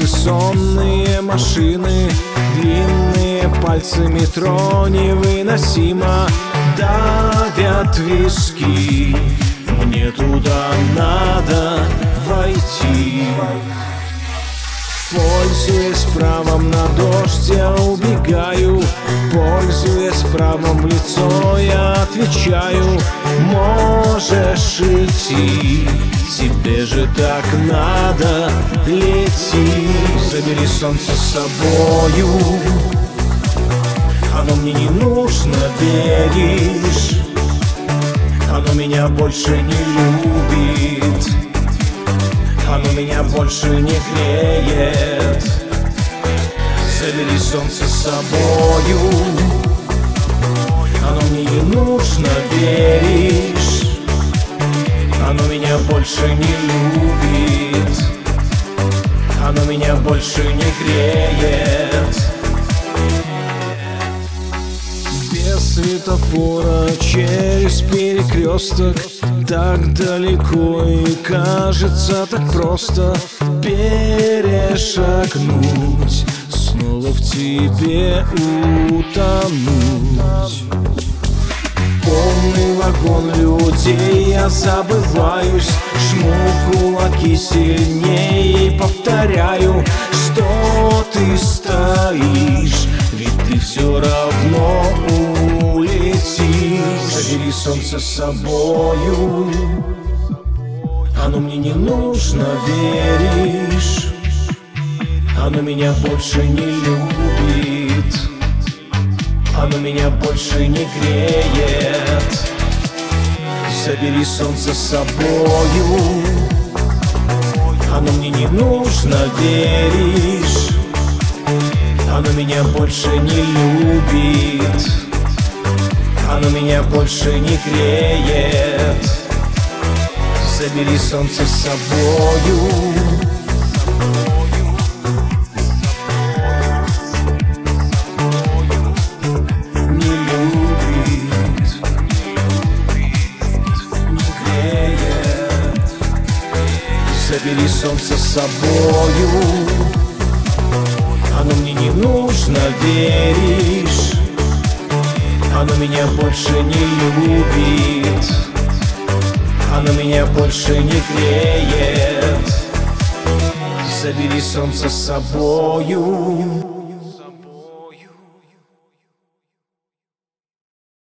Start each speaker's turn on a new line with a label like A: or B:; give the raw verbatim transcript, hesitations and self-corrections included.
A: сонные машины, длинные пальцы метро невыносимо давят виски. Мне туда надо войти. Пользуясь правом на дождь, я убегаю. Пользуясь правом в лицо, я отвечаю: можешь идти, тебе же так надо, лети. Забери солнце с собою, оно мне не нужно, веришь? Оно меня больше не любит, оно меня больше не греет. Забери солнце с собою, оно мне не нужно, веришь? Оно меня больше не любит, оно меня больше не греет. Без светофора через перекресток, так далеко и кажется так просто перешагнуть, снова в тебе утонуть. Полный вагон людей, я забываюсь, жму кулаки сильнее и повторяю, что ты стоишь, ведь ты все равно улетишь. Забери солнце с собою, оно мне не нужно, веришь? Оно меня больше не любит, оно меня больше не греет. Забери солнце с собою, оно мне не нужно, веришь? Оно меня больше не любит, оно меня больше не греет. Забери солнце с собою, не любит, не греет. Забери солнце с собою, оно мне не нужно, веришь? Оно меня больше не любит, оно меня больше не греет. Забери солнце с собою.